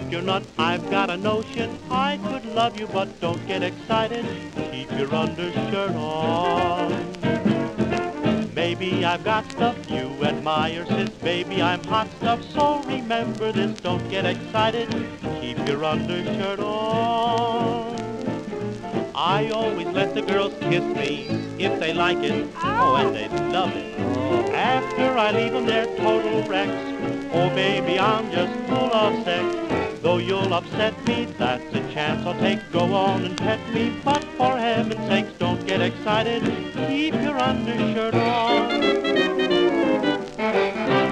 you're not. I've got a notion I could love you, but don't get excited. Keep your undershirt on. Maybe I've got stuff you admire, sis. Baby, I'm hot stuff, so remember this. Don't get excited. Keep your undershirt on. I always let the girls kiss me if they like it. Oh, and they love it. After I leave them, they're total wrecks. Oh, baby, I'm just full of sex. Though you'll upset me, that's a chance I'll take. Go on and pet me, but for heaven's sakes, don't get excited. Keep your undershirt on.